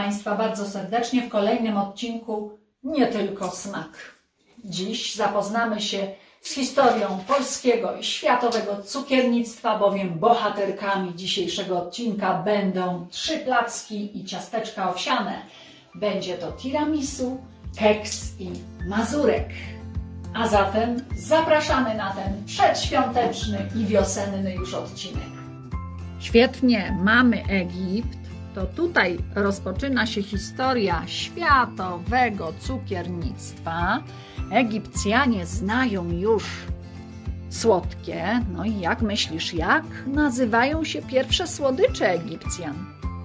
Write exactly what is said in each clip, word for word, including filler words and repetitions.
Państwa bardzo serdecznie w kolejnym odcinku Nie tylko smak. Dziś zapoznamy się z historią polskiego i światowego cukiernictwa, bowiem bohaterkami dzisiejszego odcinka będą trzy placki i ciasteczka owsiane. Będzie to tiramisu, keks i mazurek. A zatem zapraszamy na ten przedświąteczny i wiosenny już odcinek. Świetnie, mamy Egipt. To tutaj rozpoczyna się historia światowego cukiernictwa. Egipcjanie znają już słodkie. No i jak myślisz, jak nazywają się pierwsze słodycze Egipcjan?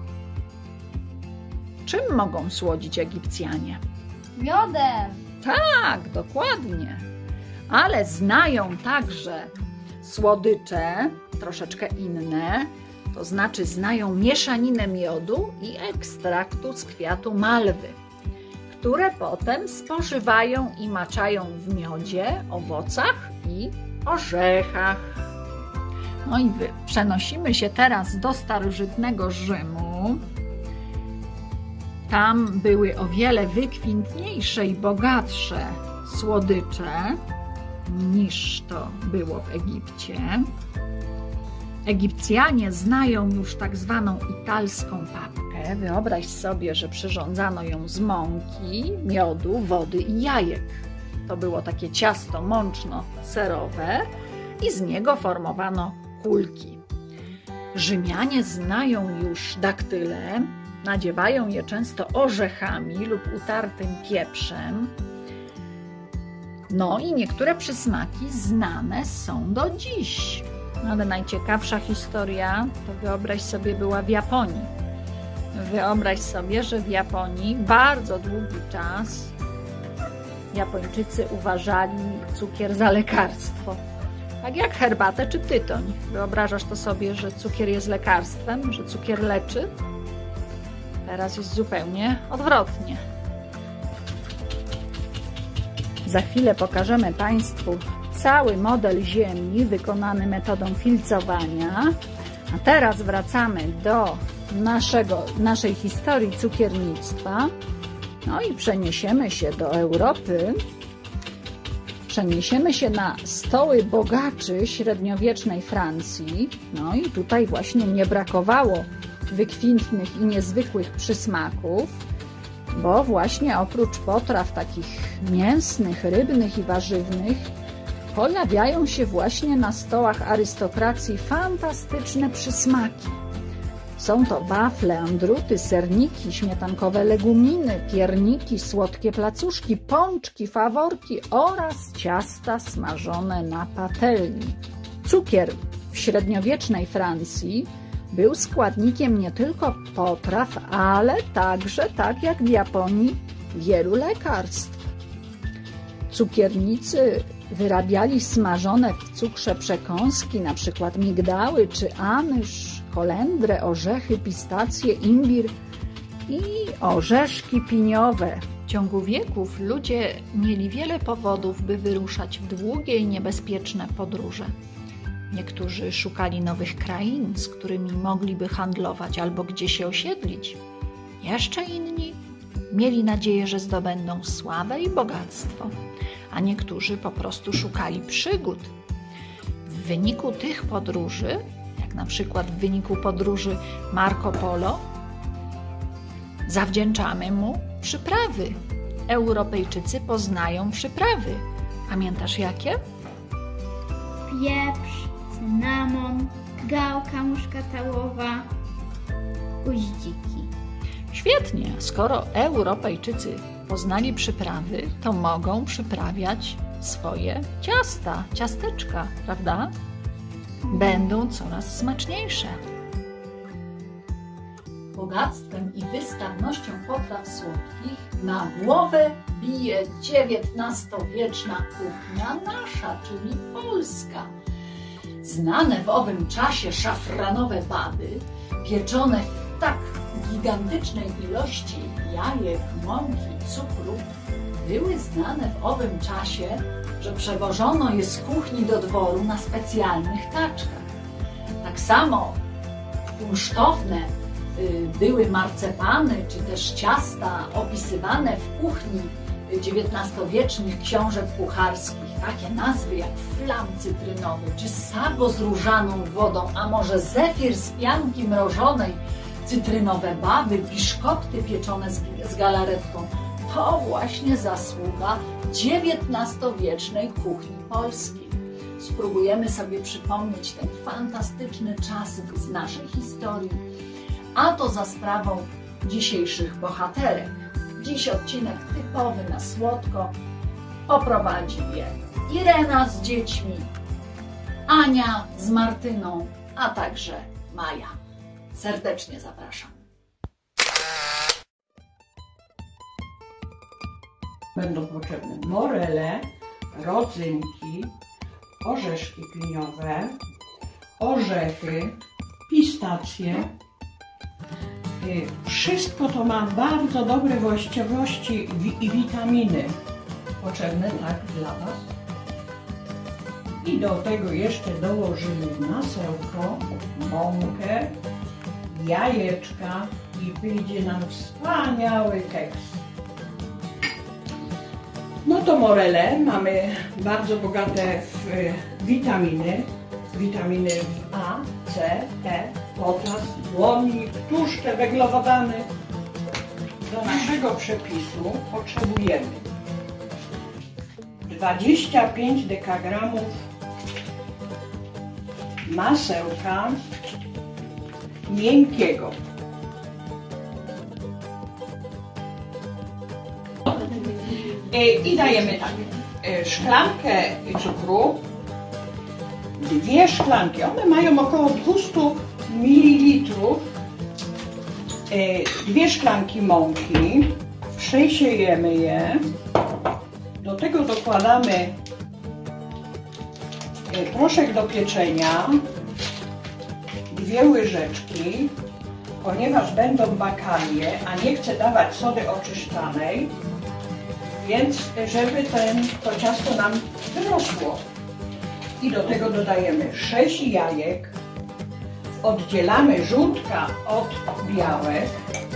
Czym mogą słodzić Egipcjanie? Miodem. Tak, dokładnie. Ale znają także słodycze troszeczkę inne. To znaczy znają mieszaninę miodu i ekstraktu z kwiatu malwy, które potem spożywają i maczają w miodzie, owocach i orzechach. No i przenosimy się teraz do starożytnego Rzymu. Tam były o wiele wykwintniejsze i bogatsze słodycze niż to było w Egipcie. Egipcjanie znają już tak zwaną italską papkę. Wyobraź sobie, że przyrządzano ją z mąki, miodu, wody i jajek. To było takie ciasto mączno-serowe i z niego formowano kulki. Rzymianie znają już daktyle, nadziewają je często orzechami lub utartym pieprzem. No i niektóre przysmaki znane są do dziś. Ale najciekawsza historia, to wyobraź sobie, była w Japonii. Wyobraź sobie, że w Japonii bardzo długi czas Japończycy uważali cukier za lekarstwo. Tak jak herbatę czy tytoń. Wyobrażasz to sobie, że cukier jest lekarstwem, że cukier leczy? Teraz jest zupełnie odwrotnie. Za chwilę pokażemy Państwu cały model ziemi wykonany metodą filcowania. A teraz wracamy do naszego, naszej historii cukiernictwa. No i przeniesiemy się do Europy. Przeniesiemy się na stoły bogaczy średniowiecznej Francji. No i tutaj właśnie nie brakowało wykwintnych i niezwykłych przysmaków, bo właśnie oprócz potraw takich mięsnych, rybnych i warzywnych pojawiają się właśnie na stołach arystokracji fantastyczne przysmaki. Są to wafle, andruty, serniki, śmietankowe leguminy, pierniki, słodkie placuszki, pączki, faworki oraz ciasta smażone na patelni. Cukier w średniowiecznej Francji był składnikiem nie tylko potraw, ale także, tak jak w Japonii, wielu lekarstw. Cukiernicy wyrabiali smażone w cukrze przekąski, na przykład migdały czy anyż, kolendrę, orzechy, pistacje, imbir i orzeszki piniowe. W ciągu wieków ludzie mieli wiele powodów, by wyruszać w długie i niebezpieczne podróże. Niektórzy szukali nowych krain, z którymi mogliby handlować albo gdzie się osiedlić. Jeszcze inni mieli nadzieję, że zdobędą sławę i bogactwo, a niektórzy po prostu szukali przygód. W wyniku tych podróży, jak na przykład w wyniku podróży Marco Polo, zawdzięczamy mu przyprawy. Europejczycy poznają przyprawy. Pamiętasz jakie? Pieprz, cynamon, gałka muszkatałowa, goździki. Świetnie, skoro Europejczycy poznali przyprawy, to mogą przyprawiać swoje ciasta, ciasteczka, prawda? Będą coraz smaczniejsze. Bogactwem i wystawnością potraw słodkich na głowę bije dziewiętnastowieczna kuchnia nasza, czyli polska. Znane w owym czasie szafranowe baby, pieczone w tak gigantycznej ilości jajek, mąki, cukru, były znane w owym czasie, że przewożono je z kuchni do dworu na specjalnych taczkach. Tak samo kunsztowne były marcepany czy też ciasta opisywane w kuchni dziewiętnastowiecznych książek kucharskich, takie nazwy jak flam cytrynowy, czy sago z różaną wodą, a może zefir z pianki mrożonej, cytrynowe baby, biszkopty pieczone z, z galaretką, to właśnie zasługa dziewiętnastowiecznej kuchni polskiej. Spróbujemy sobie przypomnieć ten fantastyczny czas z naszej historii, a to za sprawą dzisiejszych bohaterek. Dziś odcinek typowy na słodko. Poprowadzi je Irena z dziećmi, Ania z Martyną, a także Maja. Serdecznie zapraszam. Będą potrzebne morele, rodzynki, orzeszki piniowe, orzechy, pistacje. Wszystko to ma bardzo dobre właściwości i witaminy potrzebne tak dla Was. I do tego jeszcze dołożymy masełko, mąkę, jajeczka i wyjdzie nam wspaniały keks. No to morele mamy bardzo bogate w witaminy, witaminy w A, C, E, potas, błonnik, tłuszcze węglowodany. Do naszego przepisu potrzebujemy dwadzieścia pięć dekagramów masełka miękkiego. I dajemy tak, szklankę cukru, dwie szklanki, one mają około dwieście mililitrów, dwie szklanki mąki, przesiejemy je, do tego dokładamy proszek do pieczenia, dwie łyżeczki, ponieważ będą bakalie, a nie chcę dawać sody oczyszczanej, więc żeby ten, to ciasto nam wyrosło. I do tego dodajemy sześć jajek, oddzielamy żółtka od białek,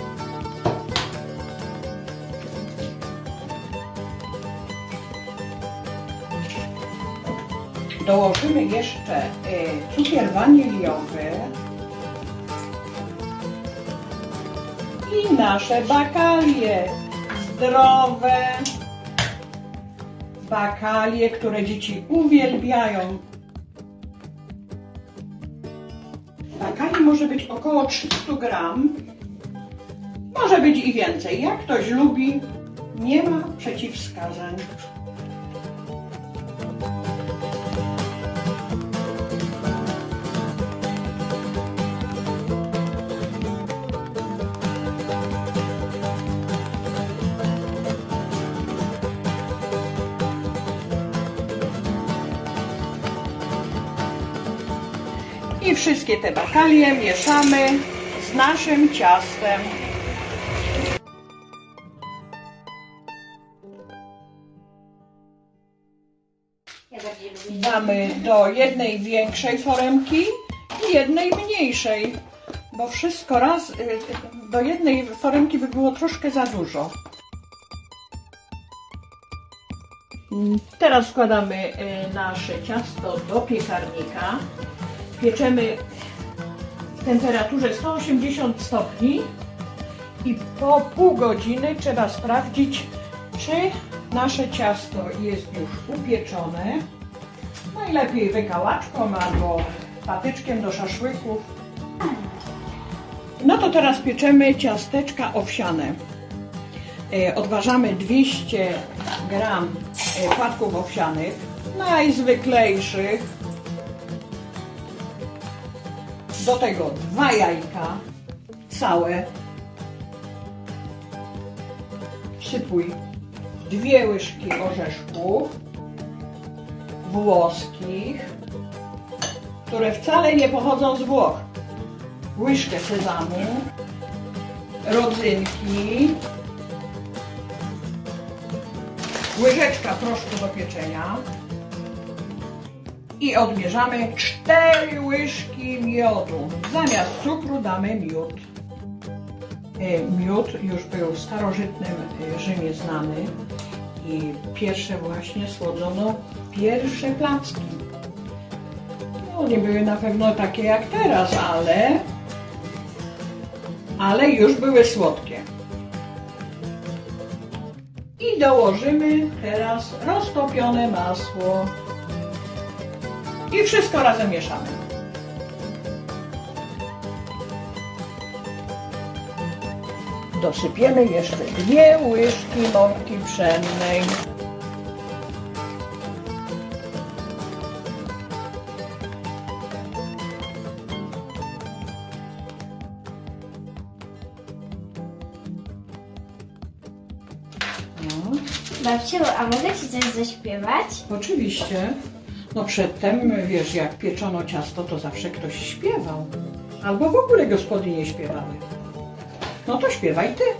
dołożymy jeszcze cukier waniliowy i nasze bakalie, zdrowe bakalie, które dzieci uwielbiają. Bakali może być około trzysta gram, może być i więcej. Jak ktoś lubi, nie ma przeciwwskazań. I wszystkie te bakalie mieszamy z naszym ciastem. Damy do jednej większej foremki i jednej mniejszej, bo wszystko raz do jednej foremki by było troszkę za dużo. Teraz wkładamy nasze ciasto do piekarnika. Pieczemy w temperaturze sto osiemdziesiąt stopni i po pół godziny trzeba sprawdzić, czy nasze ciasto jest już upieczone. Najlepiej wykałaczką albo patyczkiem do szaszłyków. No to teraz pieczemy ciasteczka owsiane. Odważamy dwieście gram płatków owsianych, najzwyklejszych. Do tego dwa jajka całe. Wsypuj dwie łyżki orzeszków włoskich, które wcale nie pochodzą z Włoch. Łyżkę sezamu, rodzynki, łyżeczka proszku do pieczenia i odbierzamy cztery łyżki miodu. Zamiast cukru damy miód. Miód już był w starożytnym Rzymie znany i pierwsze właśnie słodzono pierwsze placki. No nie były na pewno takie jak teraz, ale, ale już były słodkie. I dołożymy teraz roztopione masło i wszystko razem mieszamy. Dosypiemy jeszcze dwie łyżki mąki pszennej. No. Babciu, a mogę Ci coś zaśpiewać? Oczywiście. No przedtem, wiesz, jak pieczono ciasto, to zawsze ktoś śpiewał. Albo w ogóle gospodynie śpiewały. No to śpiewaj ty.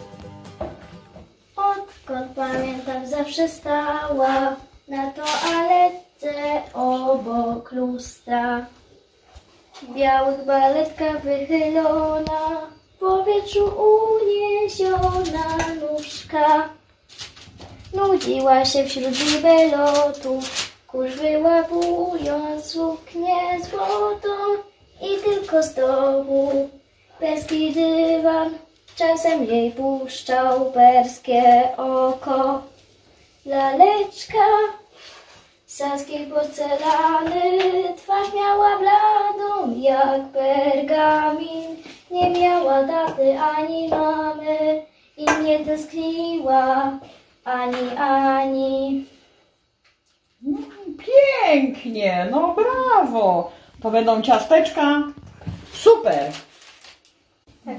Odkąd pamiętam, zawsze stała na toalecie obok lustra. W białych baletkach wychylona, w powietrzu uniesiona nóżka. Nudziła się wśród zibelotów, kurz wyłapując suknię złotą i tylko z dołu perski dywan czasem jej puszczał perskie oko. Laleczka z saskiej porcelany, twarz miała bladą jak pergamin. Nie miała taty ani mamy i nie tęskniła ani, ani. Pięknie, no brawo. To będą ciasteczka. Super. Tak.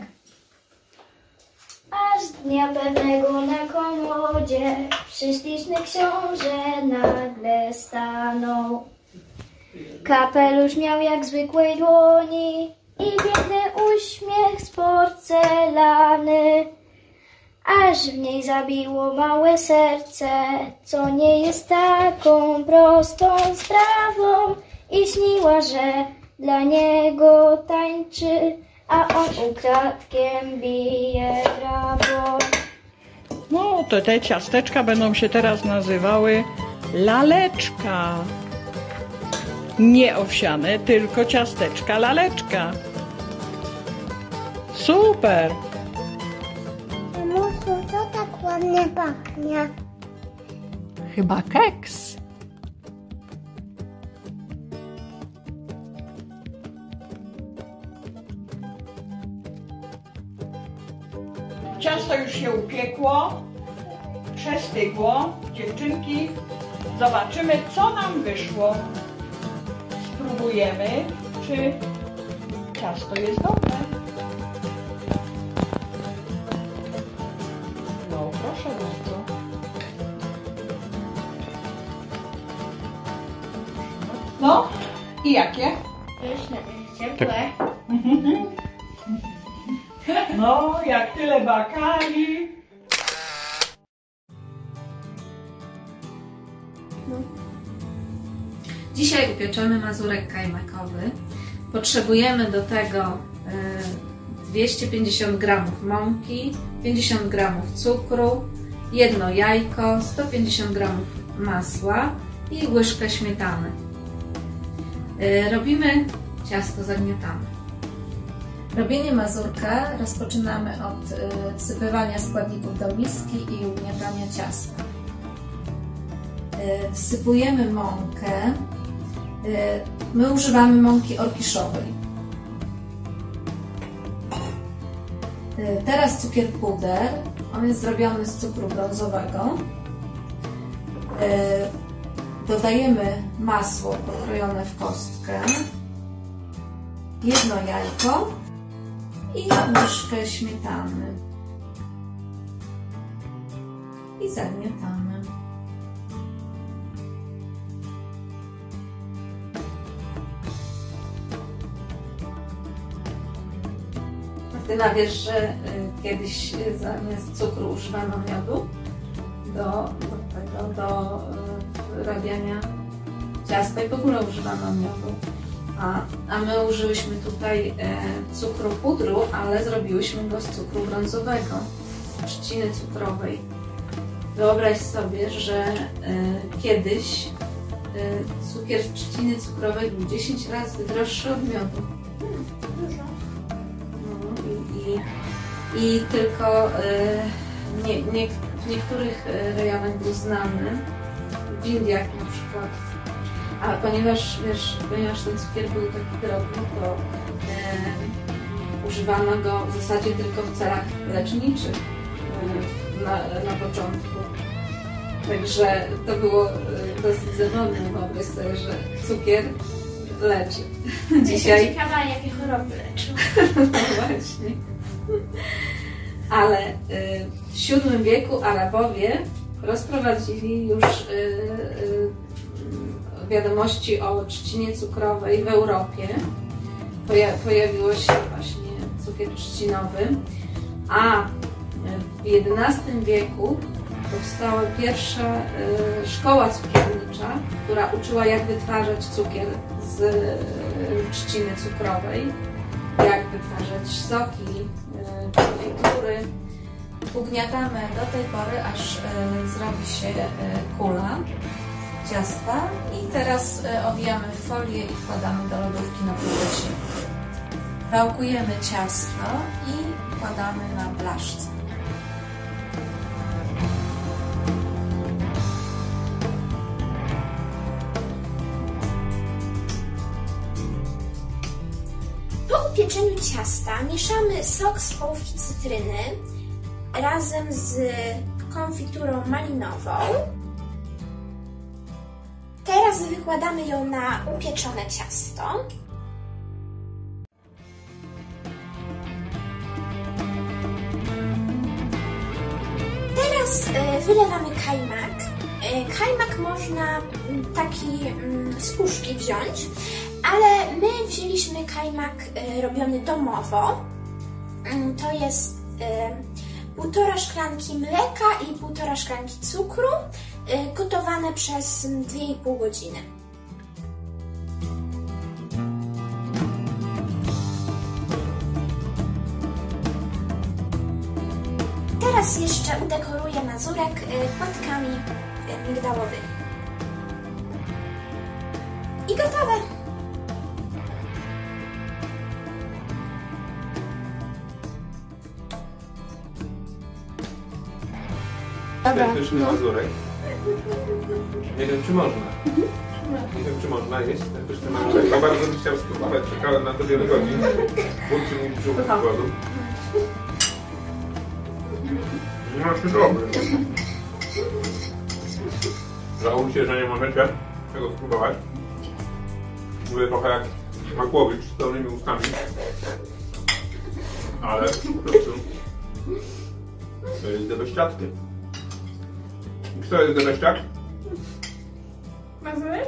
Aż dnia pewnego na komodzie prześliczny książę nagle stanął. Kapelusz miał jak zwykłej dłoni i piękny uśmiech z porcelany. Aż w niej zabiło małe serce, co nie jest taką prostą sprawą. I śniła, że dla niego tańczy, a on ukradkiem bije brawo. No to te ciasteczka będą się teraz nazywały laleczka. Nie owsiane, tylko ciasteczka laleczka. Super. Mamusiu, co tak ładnie pachnie? Chyba keks. Ciasto już się upiekło, przestygło. Dziewczynki, zobaczymy, co nam wyszło. Spróbujemy, czy ciasto jest dobre. No, proszę bardzo. No, i jakie? Pyszne, ciepłe. No, jak tyle bakali. Dzisiaj upieczemy mazurek kajmakowy. Potrzebujemy do tego dwieście pięćdziesiąt gramów mąki, pięćdziesiąt gramów cukru, jedno jajko, sto pięćdziesiąt gramów masła i łyżkę śmietany. Robimy ciasto, zagniatamy. Robienie mazurka rozpoczynamy od wsypywania składników do miski i ugniatania ciasta. Wsypujemy mąkę. My używamy mąki orkiszowej. Teraz cukier puder. On jest zrobiony z cukru brązowego. Dodajemy masło pokrojone w kostkę, jedno jajko i łyżkę śmietany. I zagniatamy. Martyna, wiesz, że kiedyś zamiast cukru używano miodu do, do tego, do wyrabiania ciasta i w ogóle używano miodu. A, a my użyłyśmy tutaj e, cukru pudru, ale zrobiłyśmy go z cukru brązowego, trzciny cukrowej. Wyobraź sobie, że e, kiedyś e, cukier z trzciny cukrowej był dziesięć razy droższy od miodu. No, i, i, I tylko e, nie, nie, w niektórych rejonach był znany, w Indiach na przykład. A ponieważ, wiesz, ponieważ ten cukier był taki drobny, to e, używano go w zasadzie tylko w celach leczniczych e, na, na początku. Także to było e, dosyć zabawne, wyobraź sobie, że cukier leczy. Dzisiaj ciekawa, jakie choroby leczył. No właśnie. Ale e, w siódmym wieku Arabowie rozprowadzili już e, e, wiadomości o trzcinie cukrowej w Europie. Poja pojawiło się właśnie cukier trzcinowy, a w jedenastym wieku powstała pierwsza y, szkoła cukiernicza, która uczyła, jak wytwarzać cukier z y, trzciny cukrowej, jak wytwarzać soki, y, konfitury. Ugniatamy do tej pory, aż y, zrobi się y, kula ciasta i teraz owijamy w folię i wkładamy do lodówki na pół godziny. Wałkujemy ciasto i wkładamy na blaszce. Po upieczeniu ciasta mieszamy sok z połówki cytryny razem z konfiturą malinową. Teraz wykładamy ją na upieczone ciasto. Teraz wylewamy kajmak. Kajmak można taki z puszki wziąć, ale my wzięliśmy kajmak robiony domowo. To jest półtora szklanki mleka i półtora szklanki cukru, gotowane przez dwie i pół godziny. Teraz jeszcze udekoruję mazurek płatkami migdałowymi. I gotowe! Pyszny mazurek. Nie wiem, czy można. Nie wiem, czy można jeść ten pyszny mazurek. Ja bardzo bym chciał spróbować. Czekałem na to wiele godzin. Burczy mi brzuch z głodu. No, czy dobry. Żałujcie, że nie możecie tego spróbować. Mówię trochę jak Makłowicz z pełnymi ustami. Ale po prostu to jest debeściatki. Kto jest debeściak? Mazurek?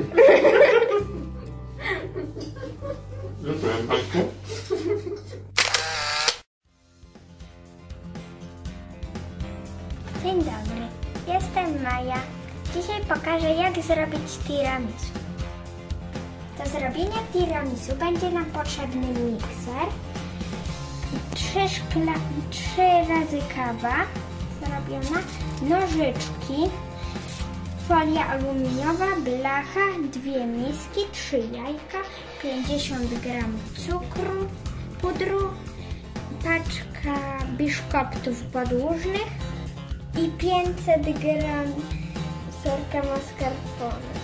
Dziękuję Państwu. Dzień dobry, jestem Maja. Dzisiaj pokażę, jak zrobić tiramisu. Do zrobienia tiramisu będzie nam potrzebny mikser, trzy, szkla, trzy razy kawa zrobiona, nożyczki, folia aluminiowa, blacha, dwie miski, trzy jajka, pięćdziesiąt gramów cukru, pudru, paczka biszkoptów podłużnych i pięćset gramów serka mascarpone.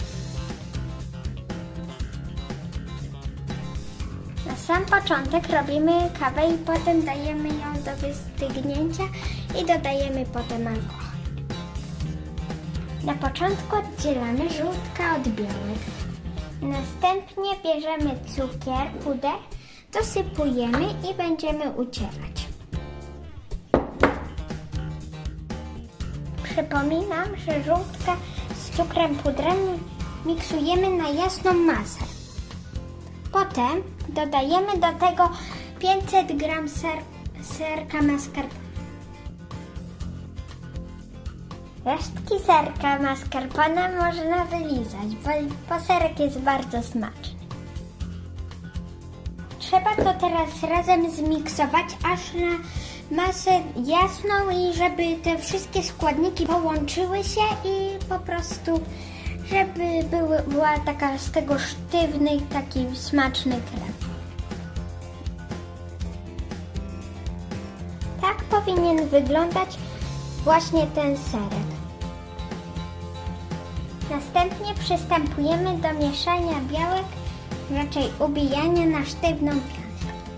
Na sam początek robimy kawę i potem dajemy ją do wystygnięcia i dodajemy potem alkohol. Na początku oddzielamy żółtka od białek. Następnie bierzemy cukier, puder, dosypujemy i będziemy ucierać. Przypominam, że żółtka z cukrem pudrem miksujemy na jasną masę. Potem dodajemy do tego pięćset gramów ser, serka mascarpone. Resztki serka mascarpone można wylizać, bo, bo serek jest bardzo smaczny. trzeba to teraz razem zmiksować, aż na masę jasną i żeby te wszystkie składniki połączyły się i po prostu, żeby były, była taka z tego sztywny, taki smaczny krem. Tak powinien wyglądać właśnie ten serek. Następnie przystępujemy do mieszania białek, raczej ubijania na sztywną pianę.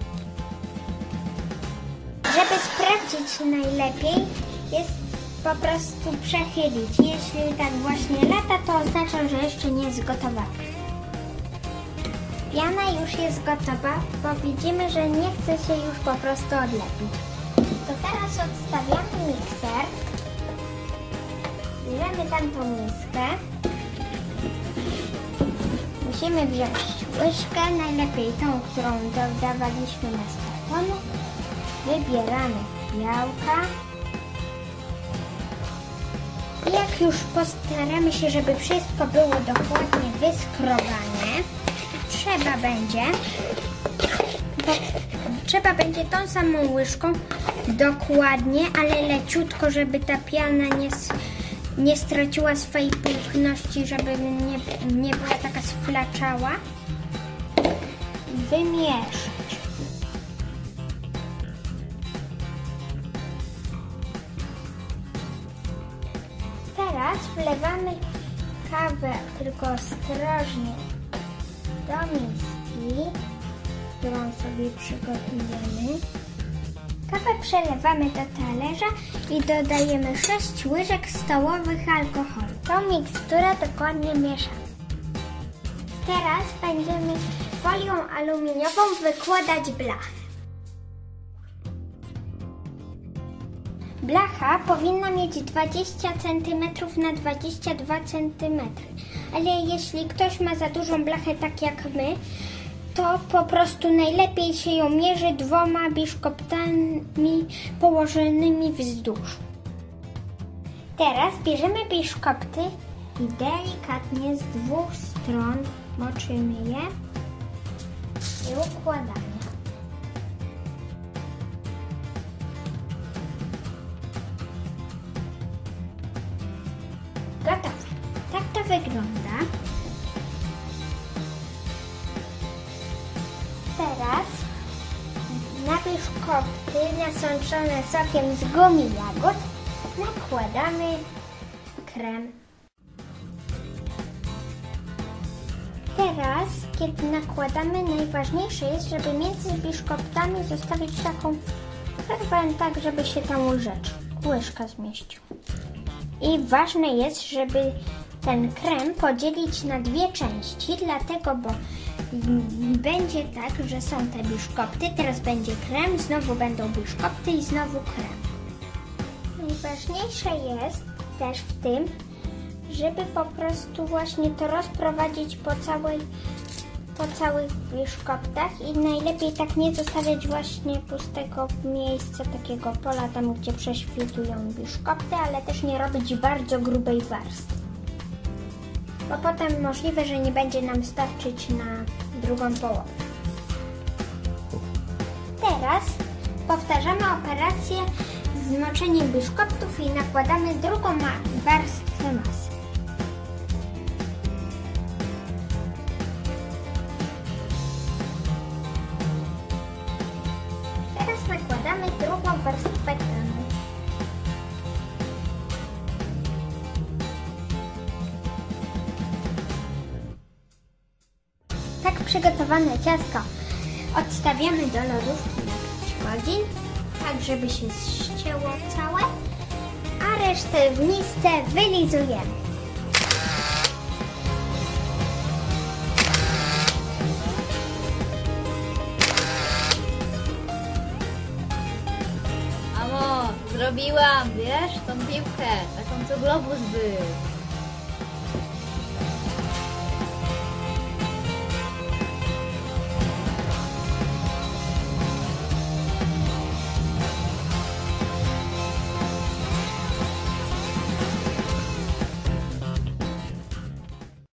Żeby sprawdzić najlepiej, jest po prostu przechylić. Jeśli tak właśnie lata, to oznacza, że jeszcze nie jest gotowa. Piana już jest gotowa, bo widzimy, że nie chce się już po prostu odlepić. To teraz odstawiamy mikser. Bierzemy tamtą miskę. Musimy wziąć łyżkę, najlepiej tą, którą dodawaliśmy na startonu. Wybieramy białka. I jak już postaramy się, żeby wszystko było dokładnie wyskrobane, trzeba będzie, bo trzeba będzie tą samą łyżką dokładnie, ale leciutko, żeby ta piana nie, nie straciła swojej pulchności, żeby nie, nie była taka sflaczała, wymieszać. Teraz wlewamy kawę, tylko ostrożnie, do miski, którą sobie przygotujemy. Kawę przelewamy do talerza i dodajemy sześć łyżek stołowych alkoholu. Tą miksturę dokładnie mieszamy. Teraz będziemy folią aluminiową wykładać blachę. Blacha powinna mieć dwadzieścia centymetrów na dwadzieścia dwa centymetry, ale jeśli ktoś ma za dużą blachę tak jak my, to po prostu najlepiej się ją mierzy dwoma biszkoptami położonymi wzdłuż. Teraz bierzemy biszkopty i delikatnie z dwóch stron moczymy je i układamy. Gotowe. Tak to wygląda. Teraz na biszkopty nasączone sokiem z gumi jagód nakładamy krem. Teraz, kiedy nakładamy, najważniejsze jest, żeby między biszkoptami zostawić taką przerwę, tak żeby się tam łyżeczka, łyżka zmieścił. I ważne jest, żeby ten krem podzielić na dwie części, dlatego, bo będzie tak, że są te biszkopty, teraz będzie krem, znowu będą biszkopty i znowu krem. Najważniejsze jest też w tym, żeby po prostu właśnie to rozprowadzić po całej, po całych biszkoptach i najlepiej tak nie zostawiać właśnie pustego miejsca, takiego pola tam, gdzie prześwitują biszkopty, ale też nie robić bardzo grubej warstwy, bo potem możliwe, że nie będzie nam starczyć na drugą połowę. Teraz powtarzamy operację z moczeniem biszkoptów i nakładamy drugą warstwę masy. Teraz nakładamy drugą warstwę kremu. Tak przygotowane ciasto odstawiamy do lodówki na pięć godzin, tak żeby się ścięło całe, a resztę w misce wylizujemy. Mamo, zrobiłam, wiesz, tą piłkę, taką co globus był.